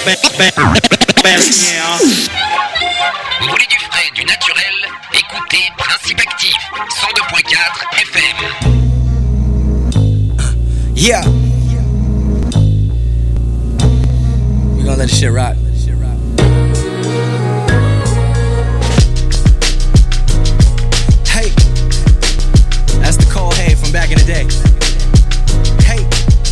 Vous voulez du frais, du naturel? Écoutez Principe Actif, 102.4 FM. Yeah. We're gonna let this shit rock. Hey, that's the cold hay from back in the day. Hey,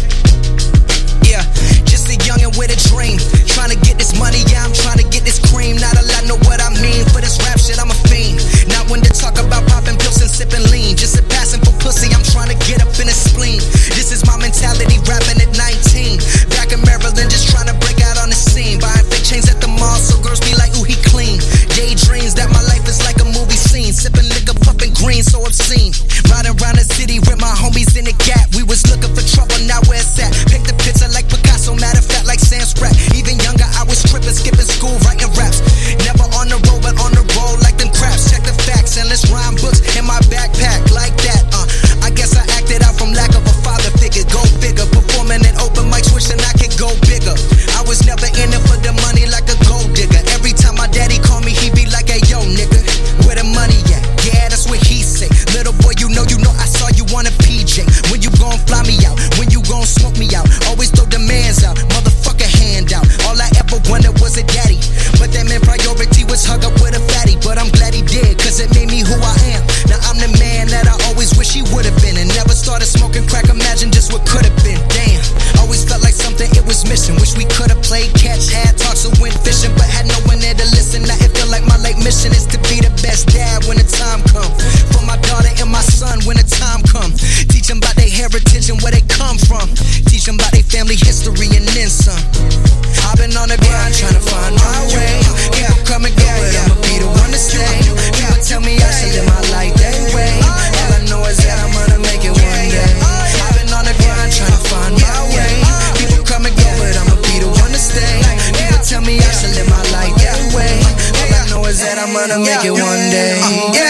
yeah, just a youngin' with a dream. Trying to get this money, yeah, I'm trying to get this cream. Not a lot know what I mean. For this rap shit, I'm a fiend. Not when to talk about popping pills and sipping lean. Just a passing for pussy, I'm trying to get up in a spleen. This is my mentality, rapping at 19. Back in Maryland, just trying to break out on the scene. Buying fake chains at the mall, so girls be like, ooh, he clean. Daydreams that my life is like a movie scene. Sipping liquor, puffing green, so obscene. Riding around the city with my homies in the Gap. We was looking for trouble, now where it's at. Pick the picture like Picasso, matter of fact, like Sam Spratt. Even younger, I was tripping, skipping school, writing raps. Never on the road, but on the road like them craps. Check the facts, and let's rhyme books in my backpack like that. I guess I acted out from lack of a father figure. Go figure, performing at open mics, wishing I could go bigger. I was never in it for the money like a gold digger. Every time my daddy called me, he be like, hey yo nigga, where the money at? Yeah, that's what he say. Little boy, you know, I saw you on a PJ. When you gon' fly me out? When you gon' smoke me out? Always throw demands out, motherfucker hand out. All I ever wanted was a daddy, but that meant priority was hug up with a fatty. But I'm glad he did, cause it made me who I am. Now I'm the man that I always wish he would've been. And never started smoking crack, imagine just what could've been. Damn, always felt like something it was missing. Wish we could've played catch, had talks or went fishing, but had no one there to listen. Now it feel like my life mission is to be the best dad when the time comes. For my daughter and my son when the time comes. Teach them about their heritage and where they come from. Teach them about their family history and then some. I've been on the grind trying to find my way. People come and go, but I'ma be the one to stay. People tell me I should live my life that way. All I know is that I'm gonna make it one day. I've been on the grind trying to find my way. People come and go, but I'ma be the one to stay. People tell me I should live my life that way. All I know is that I'm gonna make it one day.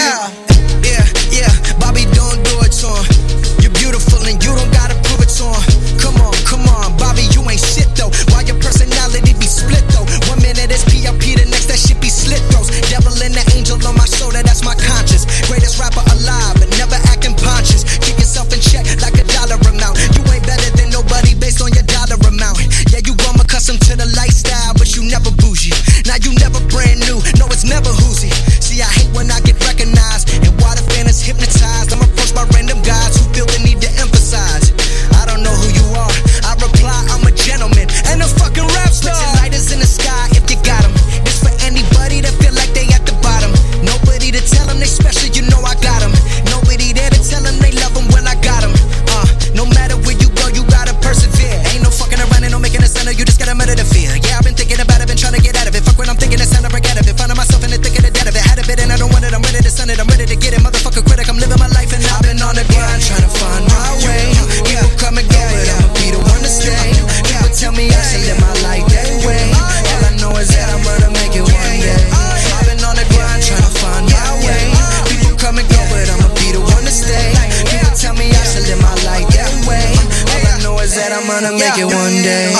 Yeah, Bobby, don't do it to him. You're beautiful and you don't gotta prove it to him. Come on, Bobby, you ain't shit though. Why your personality be split though? 1 minute it's PLP, the next that shit be slit throats. Devil and the angel on my shoulder, that's my conscience. Greatest rapper alive, but never acting conscious. Keep yourself in check like a dollar amount. You ain't better than nobody based on your dollar amount. Yeah, you grown accustomed to the lifestyle, but you never bougie. Now you never brand new, no it's never whoozy. See, I hate when I get recognized and why the fan is hypnotized. I'm approached by random guys who feel the need to emphasize. I don't know who you are, I reply I'm a gentleman and a fucking rap star. Put your lighters in the sky if you got them. This for anybody that feel like they at the bottom. Nobody to tell them they special, you know I got them. Nobody there to tell them they love them, well I got them. No matter where you go, you gotta persevere. Ain't no fucking around and no making a sound, you just gotta murder the fear. Yeah, I've been thinking about it, been trying to get out of it. Fuck when I'm thinking, it's time to break out of it. Finding myself in the thick of the dead of it. Had a bit and I don't want it, I'm ready to send it, I'm ready to get it. Motherfucker critic, I'm living my life and I've been on the grind trying to find my way. People come and go, but I'ma be the one to stay. People tell me I should live my life that way. All I know is that I'm gonna make it one day. I've been on the grind trying to find my way. People come and go, but I'ma be the one to stay. People tell me I should live my life that way. All I know is that I'm gonna make it one day.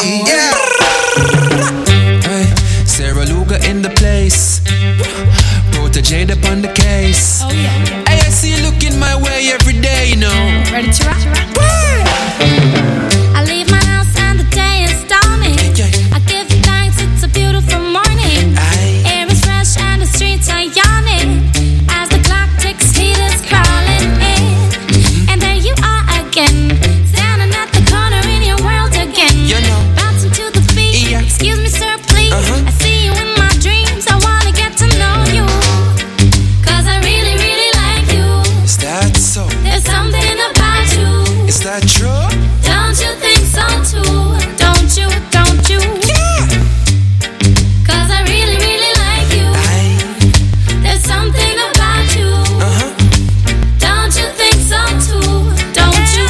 Hey, Sarah Luga in the place. Protege upon the case. Oh yeah. Hey, I see you looking my way every day, you know. Ready to rock? I leave my house and the day is dawning. I give thanks, it's a beautiful morning. Air is fresh and the streets are yawning. As the clock ticks, heat is crawling in. And there you are again, standing at the corner in your world again. You know. Bouncing to the beat. Excuse me, sir, please. I see you in my dreams. I wanna get to know you. Cause I really, really like you. Is that so? There's something about you. Is that true? Don't you think so too? Don't you? Yeah. Cause I really, really like you. There's something about you. Don't you think so too? Don't you?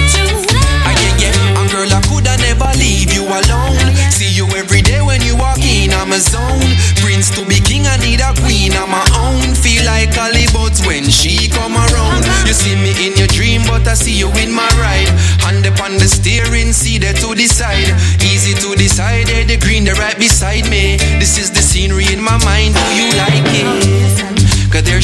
And girl, I coulda never leave you alone. See you every day when you walk in, I'm a zone. Prince to be king, I need a queen of my own. Feel like Hollywood when she come around. You see me in your dream, but I see you in my ride. Hand upon the steering, see there to the side. Easy to decide, the green, the right beside.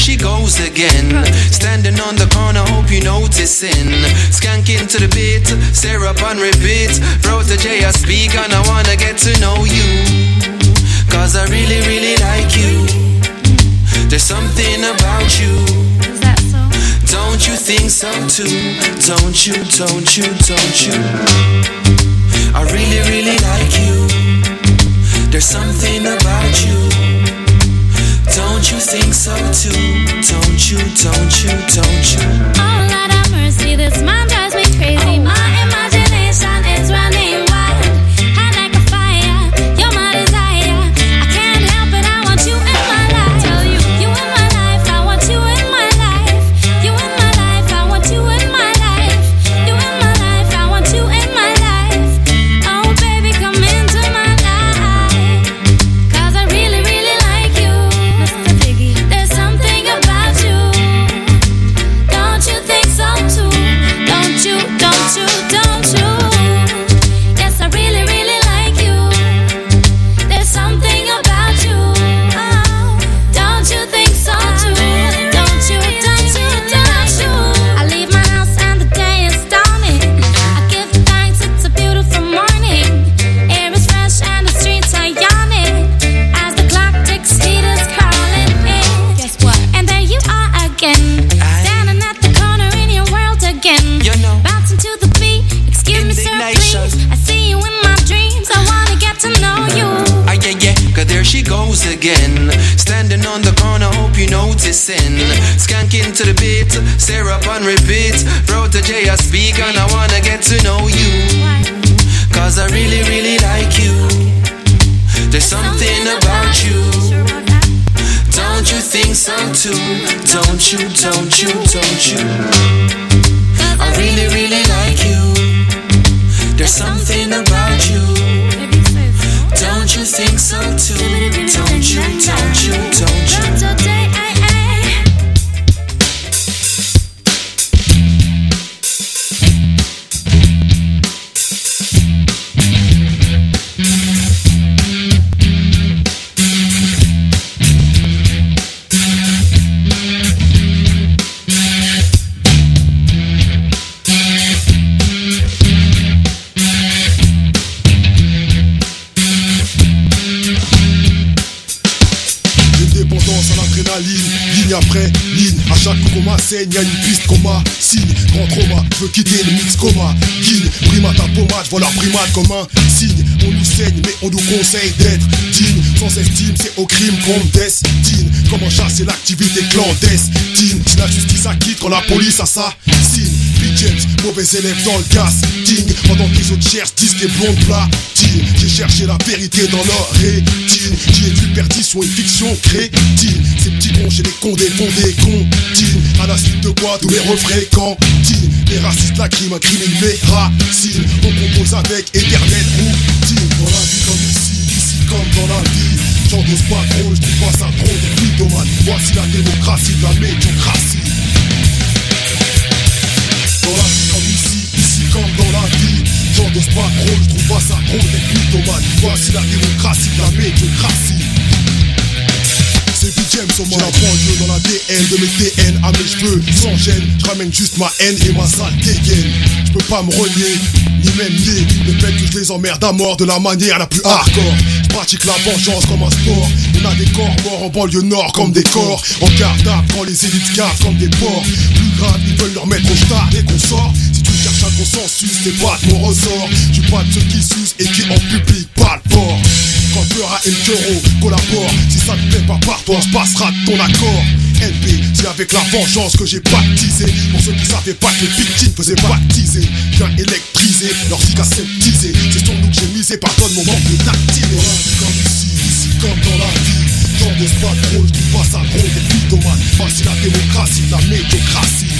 she goes again. Standing on the corner, hope you noticing. Skanking to the beat, stare up and repeat. Protege, I speak and I wanna get to know you. Cause I really, really like you. There's something about you. Is that so? Don't you think so too? Don't you, don't you, don't you? I really, really like you. There's something about you. Don't you think so too? Don't you, don't you, don't you? Oh, Lord have mercy, this man drives me crazy. My imagination is running wild. Hot like a fire, you're my desire. I can't help it, I want you in my life. Tell you, you in my life, I want you in my life. You in my life, I want you in my life. You in my life, I want you in my life. Oh, baby, come into my life. Cause I really, really like you. Mr. Biggie, there's something about you. Don't you think so too? Don't you, don't you, don't you? Yes, I really, really like you. There's something about you. Oh, don't you think so too? Don't you, don't you, don't you? I leave my house and the day is dawning. I give thanks, it's a beautiful morning. Air is fresh and the streets are yawning. As the clock ticks, heat is crawling in. Guess what? And there you are again. Standing at the corner in your world again. You know. Bouncing to the beat. Excuse me, sir, Indignation. please. I see you in my dreams. I wanna get to know you. Ah, yeah, yeah, cause there she goes again. Standing on the corner, hope you noticing. Skanking to the beat, stare up and repeat. Protege, I speak and I wanna get to know you. Cause I really, really like you. There's something about you. Sure about that? Don't you think so too? Don't you, don't you, don't you? I really, really like you. There's something about you. Maybe say so. Don't you think so too? Don't you, don't you, don't you? Not today, ay, ay. Une dépendance à l'adrénaline, ligne après ligne. À chaque coup qu'on m'assaigne, y'a une piste qu'on m'assigne. Grand trauma, je veux quitter le mix coma. Guigne, primate à pommade, je vois leur primate comme un signe. On nous saigne, mais on nous conseille d'être digne. Sans estime, c'est au crime qu'on me destine. Comment chasser l'activité clandestine? Si la justice acquitte quand la police assassine. Big James, mauvais élève dans le casting. Pendant que les autres cherchent disques et blondes platine. J'ai cherché la vérité dans leur rétine. J'y ai vu perdition et fiction crétine. Ces petits cons chez les condés font des comptines. À la suite de quoi tous les refrains cantines. Les racistes lacryment, incriminent mes racines. On compose avec éternelle routine. Dans la vie comme ici comme dans la vie. J'endosse pas trop, je trouve pas ça trop de mythomane. Voici la démocratie de la médiocratie. Dans la vie comme ici comme dans la vie. J'endosse pas trop, je trouve pas ça trop d'être mythomane. Voici la démocratie de la médiocratie. C'est Big James au moins. J'ai la banlieue dans l'ADN de mes TN à mes cheveux sans gêne. Je ramène juste ma haine et ma sale dégaine. Je peux pas me renier, ni même nier le fait que je les emmerde à mort de la manière la plus hardcore. Je pratique la vengeance comme un sport. On a des corps morts en banlieue nord comme des corps en garde-à quand les élites cavent comme des porcs. Plus grave, ils veulent leur mettre au star dès qu'on sort. Si tu cherches un consensus, c'est pas de mon ressort. Je suis pas de ceux qui sucent et qui en public parlent fort. Quand Beurra et le Kero collabore, si ça te plaît pas par toi, se passera de ton accord. NB, c'est avec la vengeance que j'ai baptisé. Pour ceux qui savaient pas que les victimes faisaient baptiser. Viens électriser, leur zig aseptisé. C'est sur nous que j'ai misé, pardonne mon manque de tactile. Dans la vie comme ici comme dans la vie. J'endosse pas trop, je trouve pas ça drôle des mythomanes. Voici la démocratie de la médiocratie.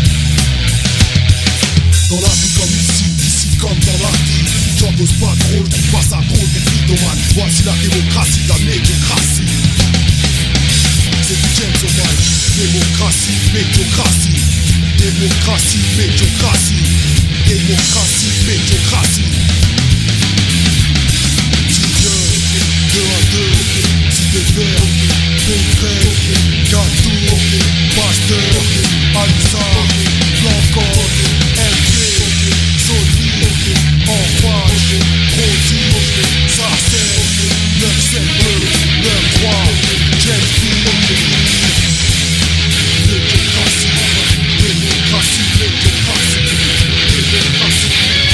Dans la vie comme ici comme dans la vie. J'endosse pas trop, je trouve pas ça drôle des mythomanes. Voici la démocratie de la médiocratie. C'est du James Sauvage. Démocratie, médiocratie. Démocratie, médiocratie. Démocratie, médiocratie. Si 2 à 2, si Désert, Pétré, Gâteau, Pasteur, Alissa, Blanco, LP, Sony, Enfage, Rosy, Sarcelle, 972, 93, Chelsea, démocratie, démocratie, démocratie, démocratie.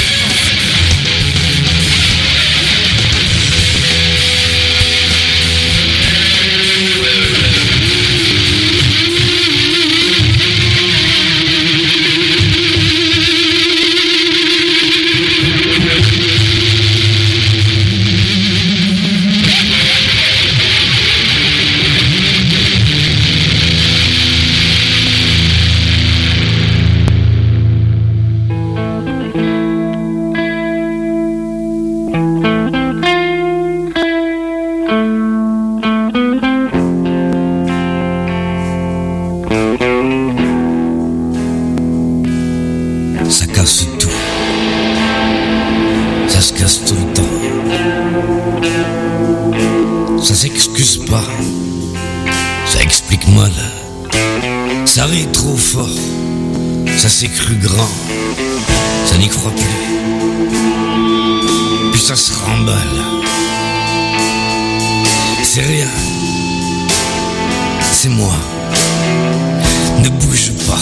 Ça rit trop fort, ça s'est cru grand, ça n'y croit plus, puis ça se remballe. C'est rien, c'est moi, ne bouge pas.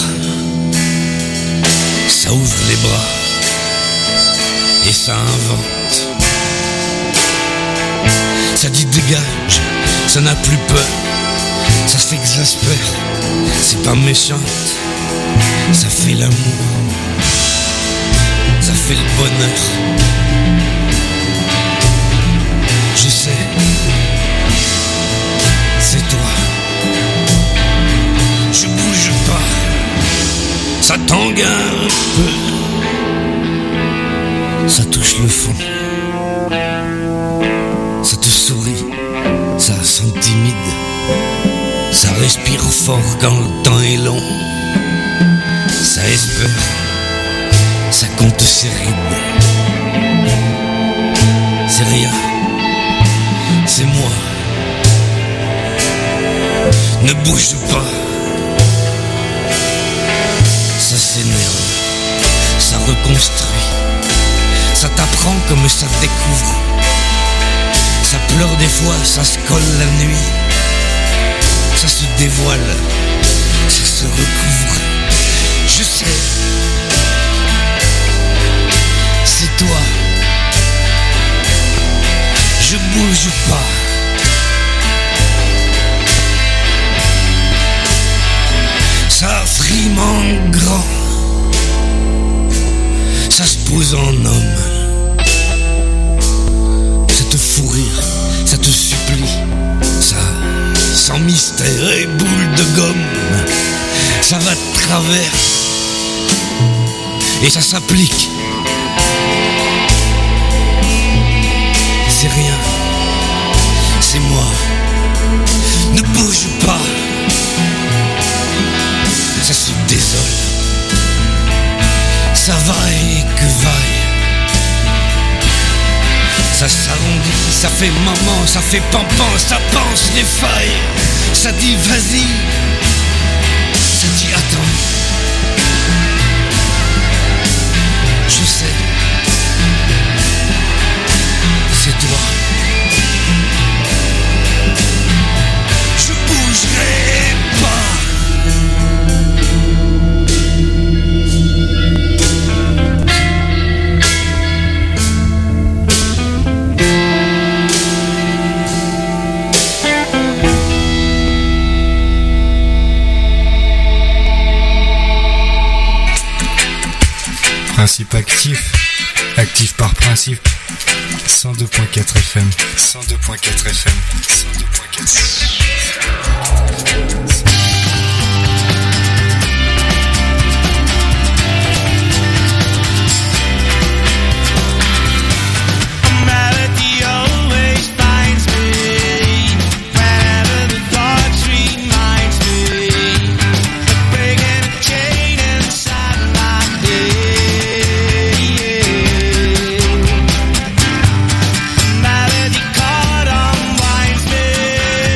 Ça ouvre les bras et ça invente. Ça dit dégage, ça n'a plus peur. Ça s'exaspère, c'est pas méchante, ça fait l'amour, ça fait le bonheur. Je sais, c'est toi. Je bouge pas, ça tangue un peu, ça touche le fond, ça te sourit, ça s'intimide. Ça respire fort quand le temps est long. Ça espère, ça compte ses rides. C'est rien, c'est moi. Ne bouge pas. Ça s'énerve, ça reconstruit. Ça t'apprend comme ça découvre. Ça pleure des fois, ça se colle la nuit. Ça se dévoile, ça se recouvre. Je sais, c'est toi. Je bouge pas. Ça frime en grand. Ça se pose en homme. Ça te fout rire, ça te supplie. Ça... sans mystère et boule de gomme, ça va de travers et ça s'applique. C'est rien, c'est moi. Ne bouge pas. Ça se désole, ça vaille que vaille. Ça s'arrondit, ça fait maman, ça fait pampan, ça pense les failles. Ça dit vas-y, ça dit attends. Je sais, c'est toi. Je bougerai pas. Principe actif, actif par principe. 102.4 FM, 102.4 FM, 102.4 FM. Melody caught on winds me.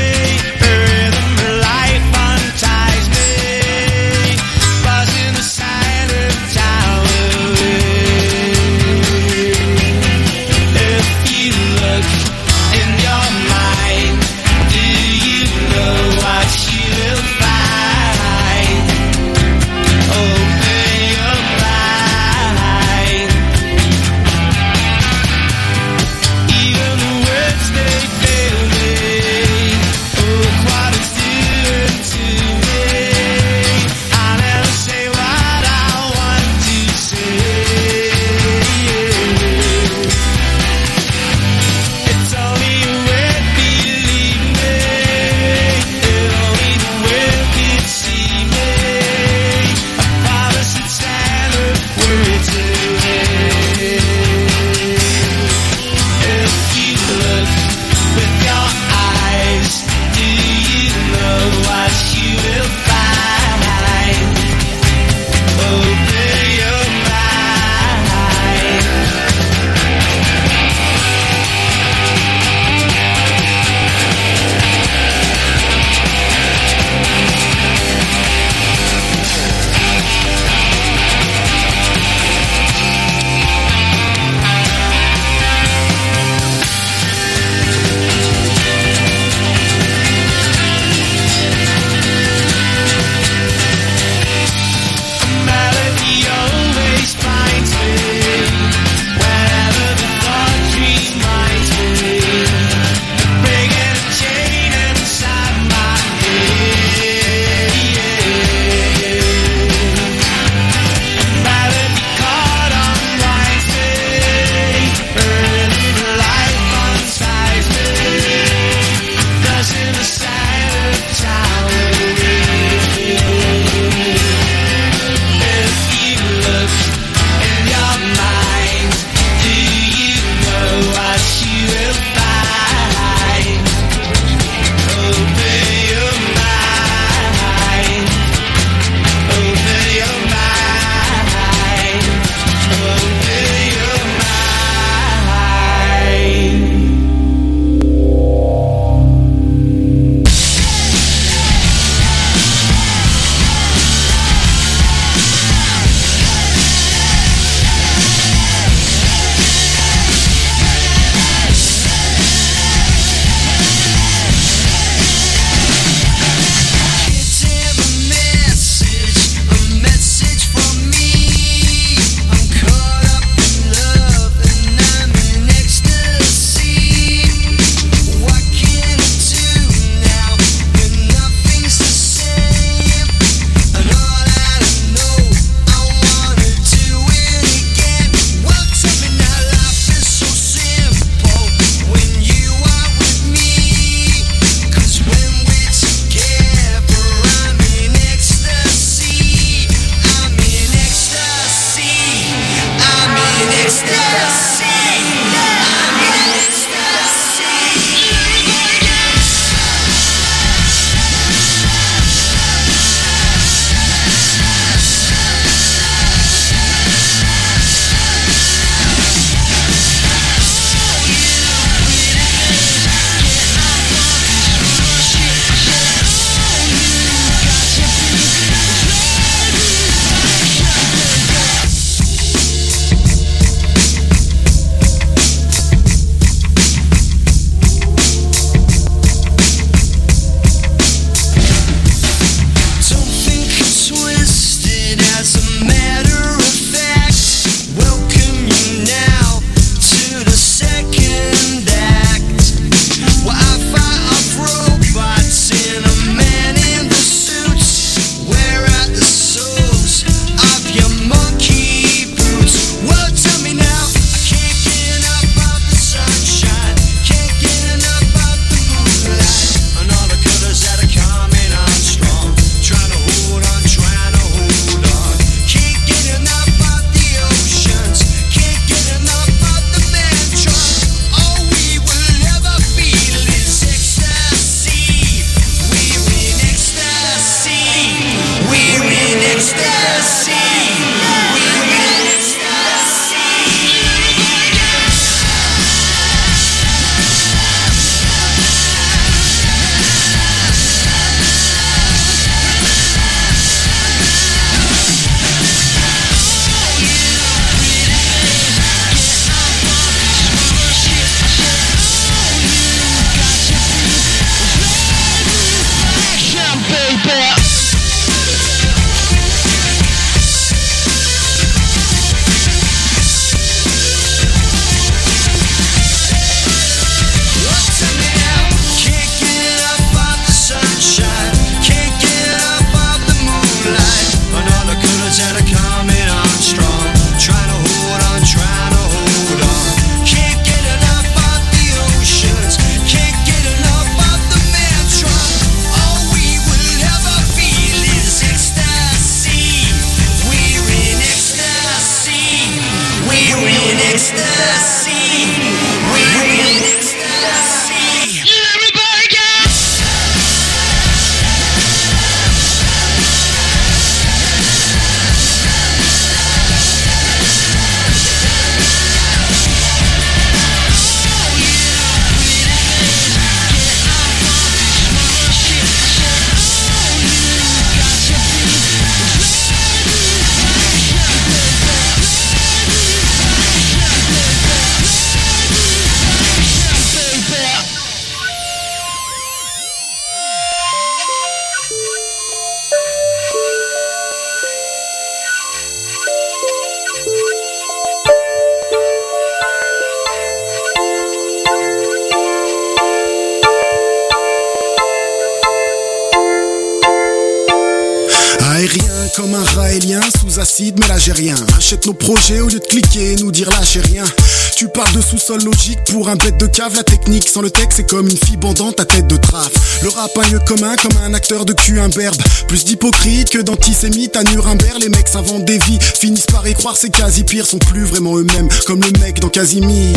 Comme un raélien sous acide, mais là j'ai rien. Achète nos projets au lieu de cliquer et nous dire lâchez rien. Tu parles de sous-sol logique pour un bête de cave. La technique sans le texte c'est comme une fille bandante à tête de trave. Le rap un lieu commun comme un acteur de cul imberbe. Plus d'hypocrite que d'antisémite à Nuremberg. Les mecs s'inventent des vies, finissent par y croire c'est quasi pire. Sont plus vraiment eux-mêmes comme le mec dans Casimir.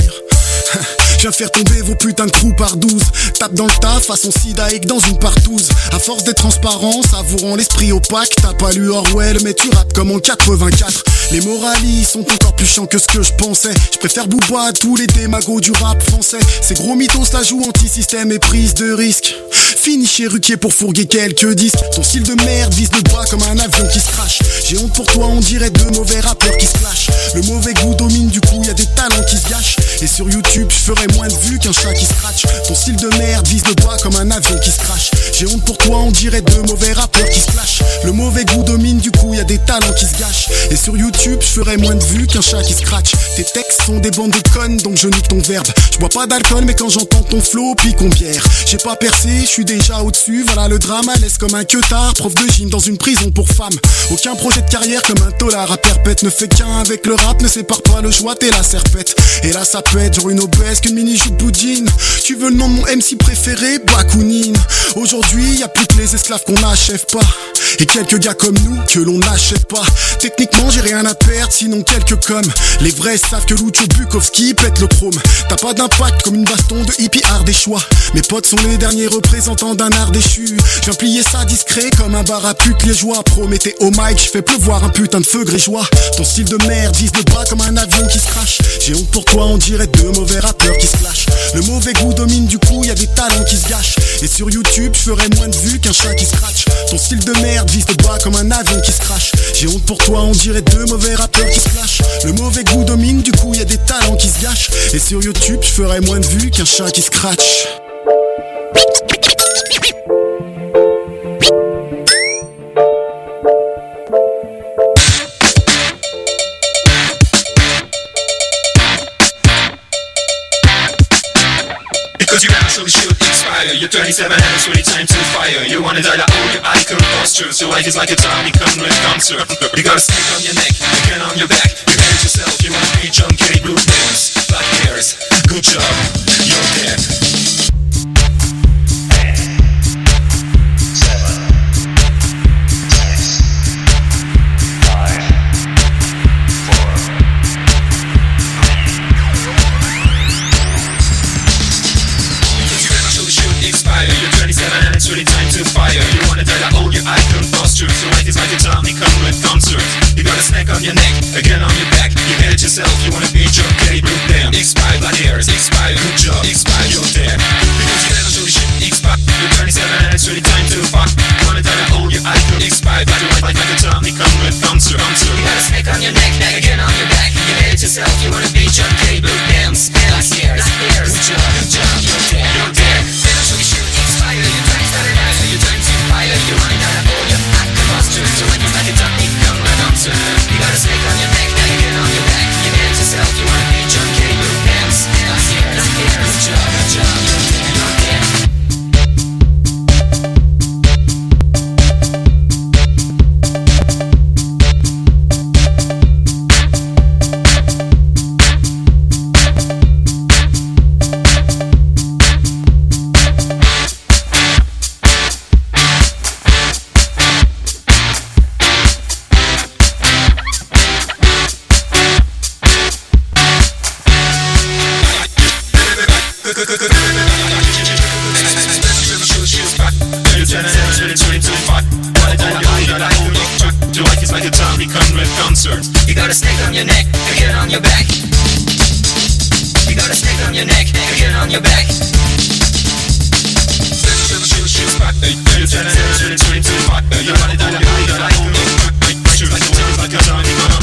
Je viens faire tomber vos putains de trous par 12. Tape dans le tas façon sidaïque dans une partouze. À force d'être transparent, savourant l'esprit opaque. T'as pas lu Orwell mais tu rappes comme en 84. Les moralistes sont encore plus chiants que ce que je pensais. Je préfère Booba à tous les démagos du rap français. Ces gros mythos la jouent anti-système et prise de risque. Fini chez Ruquier pour fourguer quelques disques. Ton style de merde vise le bras comme un avion qui se crache. J'ai honte pour toi, on dirait deux mauvais rappeurs qui se clashent. Le mauvais goût domine, du coup y a des talents qui se gâchent. Et sur YouTube je ferai moins de vues qu'un chat qui scratch. Ton style de merde vise le bras comme un avion qui se crache. J'ai honte pour toi, on dirait deux mauvais rappeurs qui se clashent. Le mauvais goût domine, du coup y a des talents qui se gâchent. Et sur YouTube je ferai moins de vues qu'un chat qui scratch. Tes textes sont des bandes de connes donc je nique ton verbe. Je bois pas d'alcool mais quand j'entends ton flow pique on bière. J'ai pas percé, je suis déjà au-dessus, voilà le drame à l'aise comme un queutard. Prof de gym dans une prison pour femmes. Aucun projet de carrière comme un tolard à perpète. Ne fait qu'un avec le rap, ne sépare pas le joie, t'es la serpette. Et là ça pète, genre une obèse qu'une mini-jupe boudine. Tu veux le nom de mon MC préféré, Bakounine. Aujourd'hui y'a plus que les esclaves qu'on n'achève pas. Et quelques gars comme nous que l'on n'achète pas. Techniquement j'ai rien à à perdre, sinon quelques coms. Les vrais savent que Lucho Bukowski pète le chrome. T'as pas d'impact comme une baston de hippie art des choix. Mes potes sont les derniers représentants d'un art déchu. Je viens plier ça discret comme un bar à pute liégeois. Promettez au mic, je fais pleuvoir un putain de feu grégeois. Ton style de merde vise le bras comme un avion qui se crache. J'ai honte pour toi, on dirait deux mauvais rappeurs qui se clashent. Le mauvais goût domine, du coup y a des talents qui se gâchent. Et sur YouTube, je ferai moins de vues qu'un chat qui scratch. Ton style de merde vise le bras comme un avion qui se crache. J'ai honte pour toi, on dirait deux mauvais rappeurs qui se clashent. Le mauvais goût domine, du coup y a des talents qui se gâchent. Et sur YouTube, je ferai moins de vues qu'un chat qui scratch. Because you actually should inspire. You're 27 and it's really time to fire. You wanna die like all your icon postures. Your life is like a Tommy Conrad concert. You got a snake on your neck, again on your back. You hate yourself, you wanna be John K. Blue nails, black hairs. Good job, you're dead. 8, 7, 6, 5, 4, 3. Expire. You're 27 and it's really time to fire. You wanna die like all your icon postures. Your life is like a Tommy Conrad concert. You got a snake on your neck, again on your back. You hate it yourself, you wanna be John K. Blue damn. Expire black hairs, expire, good job, expire, you're dead. Because you never really should expire. You're 27 and it's really time to fuck. You wanna die like all your icon expire. But your life like a Tommy Conrad concert. You got a snake on your neck, again on your back. You hate it yourself, you wanna be John K. Blue damn. Black hairs, good job, you're dead, you're dead. You should expire, your time's not enough, so your time's too fire. You wanna die like all your active postures. So like it's like a Tommy Conrad concert. You got a snake on your neck, now you get on your back. You hate yourself, you wanna be John K. Blue pants. Black hairs, good job, you're dead, you're dead. Your life is like a Tommy Conrad concert. You got a snake on your neck, again on your back. You got a snake on your neck, again on your back. You wanna die like a Tommy Conrad.